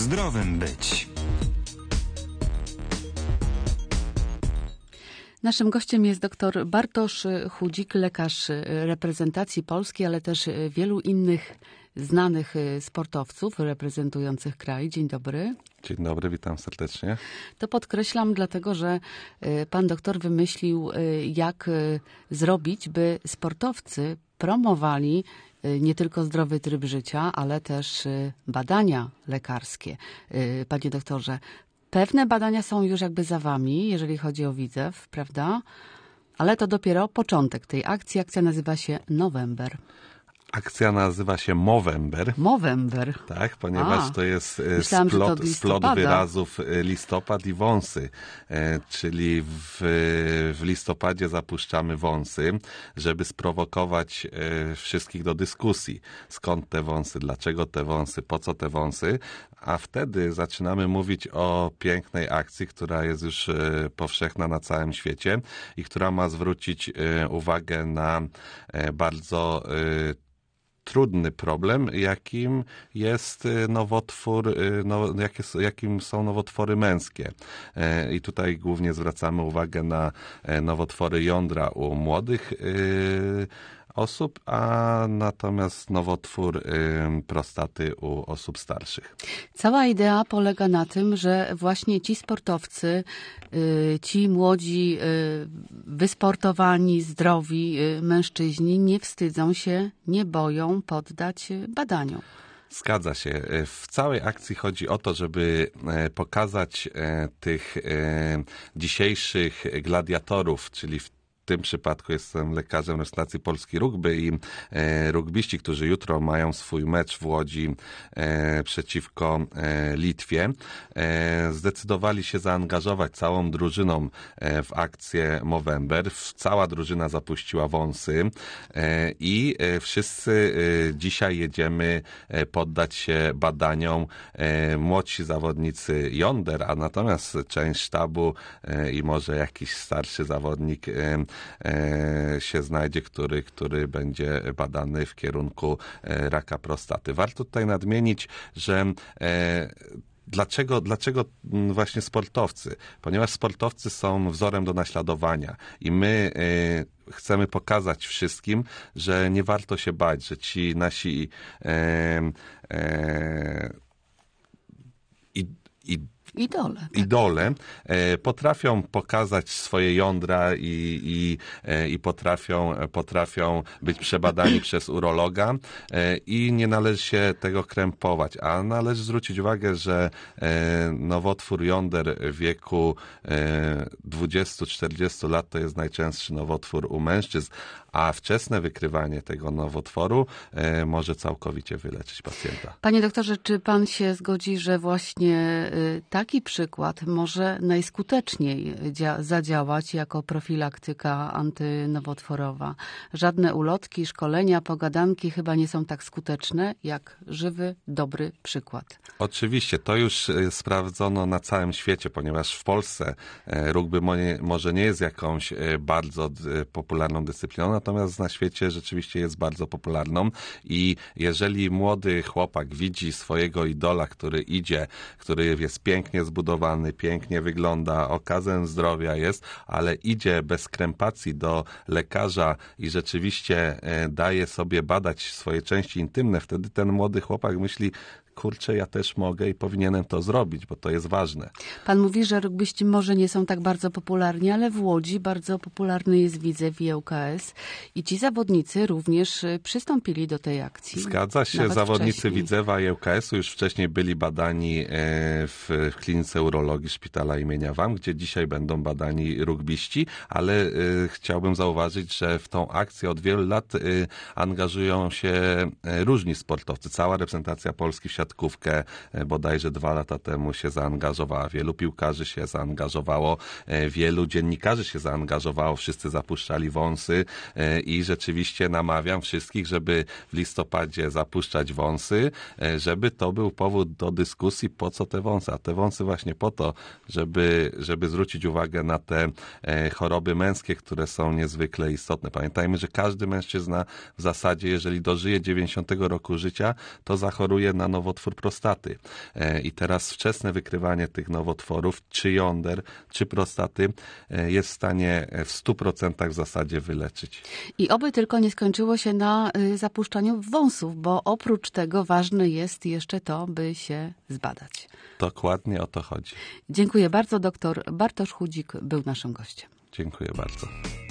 zdrowym być. Naszym gościem jest dr Bartosz Chudzik, lekarz reprezentacji Polski, ale też wielu innych znanych sportowców reprezentujących kraj. Dzień dobry. Dzień dobry, witam serdecznie. To podkreślam dlatego, że pan doktor wymyślił, jak zrobić, by sportowcy promowali nie tylko zdrowy tryb życia, ale też badania lekarskie. Panie doktorze, pewne badania są już jakby za wami, jeżeli chodzi o Widzew, prawda? Ale to dopiero początek tej akcji. Akcja nazywa się November. Akcja nazywa się Movember. Movember. Tak, ponieważ to jest splot wyrazów listopad i wąsy. Czyli w listopadzie zapuszczamy wąsy, żeby sprowokować wszystkich do dyskusji. Skąd te wąsy, dlaczego te wąsy, po co te wąsy? A wtedy zaczynamy mówić o pięknej akcji, która jest już powszechna na całym świecie i która ma zwrócić uwagę na bardzo trudny problem, jakim jest nowotwór, jakim są nowotwory męskie. I tutaj głównie zwracamy uwagę na nowotwory jądra u młodych osób, a natomiast nowotwór prostaty u osób starszych. Cała idea polega na tym, że właśnie ci sportowcy, ci młodzi, wysportowani, zdrowi mężczyźni nie wstydzą się, nie boją poddać badaniom. Zgadza się. W całej akcji chodzi o to, żeby pokazać tych dzisiejszych gladiatorów, czyli w tym przypadku jestem lekarzem reprezentacji Polski Rugby i rugbiści, którzy jutro mają swój mecz w Łodzi przeciwko Litwie, zdecydowali się zaangażować całą drużyną w akcję Movember. Cała drużyna zapuściła wąsy i wszyscy dzisiaj jedziemy poddać się badaniom. Młodsi zawodnicy jąder, a natomiast część sztabu i może jakiś starszy zawodnik się znajdzie, który będzie badany w kierunku raka prostaty. Warto tutaj nadmienić, że Dlaczego właśnie sportowcy? Ponieważ sportowcy są wzorem do naśladowania i my chcemy pokazać wszystkim, że nie warto się bać, że ci nasi idole potrafią pokazać swoje jądra i potrafią być przebadani przez urologa i nie należy się tego krępować, a należy zwrócić uwagę, że nowotwór jąder w wieku 20-40 lat to jest najczęstszy nowotwór u mężczyzn, a wczesne wykrywanie tego nowotworu może całkowicie wyleczyć pacjenta. Panie doktorze, czy pan się zgodzi, że właśnie taki przykład może najskuteczniej zadziałać jako profilaktyka antynowotworowa? Żadne ulotki, szkolenia, pogadanki chyba nie są tak skuteczne jak żywy, dobry przykład. Oczywiście, to już sprawdzono na całym świecie, ponieważ w Polsce rugby może nie jest jakąś bardzo popularną dyscypliną, natomiast na świecie rzeczywiście jest bardzo popularną i jeżeli młody chłopak widzi swojego idola, który idzie, który jest pięknie zbudowany, pięknie wygląda, okazem zdrowia jest, ale idzie bez krępacji do lekarza i rzeczywiście daje sobie badać swoje części intymne, wtedy ten młody chłopak myśli, kurczę, ja też mogę i powinienem to zrobić, bo to jest ważne. Pan mówi, że rugbyści może nie są tak bardzo popularni, ale w Łodzi bardzo popularny jest Widzew i ŁKS i ci zawodnicy również przystąpili do tej akcji. Zgadza się, zawodnicy wcześniej. Widzewa i ŁKS-u już wcześniej byli badani w klinice urologii Szpitala imienia WAM, gdzie dzisiaj będą badani rugbiści, ale chciałbym zauważyć, że w tą akcję od wielu lat angażują się różni sportowcy. Cała reprezentacja Polski w siatkówkę bodajże 2 lata temu się zaangażowała. Wielu piłkarzy się zaangażowało, wielu dziennikarzy się zaangażowało, wszyscy zapuszczali wąsy i rzeczywiście namawiam wszystkich, żeby w listopadzie zapuszczać wąsy, żeby to był powód do dyskusji, po co te wąsy. A te wąsy właśnie po to, żeby zwrócić uwagę na te choroby męskie, które są niezwykle istotne. Pamiętajmy, że każdy mężczyzna w zasadzie, jeżeli dożyje 90 roku życia, to zachoruje na nowotwór nowotwór prostaty. I teraz wczesne wykrywanie tych nowotworów, czy jąder, czy prostaty, jest w stanie w 100% w zasadzie wyleczyć. I oby tylko nie skończyło się na zapuszczaniu wąsów, bo oprócz tego ważne jest jeszcze to, by się zbadać. Dokładnie o to chodzi. Dziękuję bardzo. Doktor Bartosz Chudzik był naszym gościem. Dziękuję bardzo.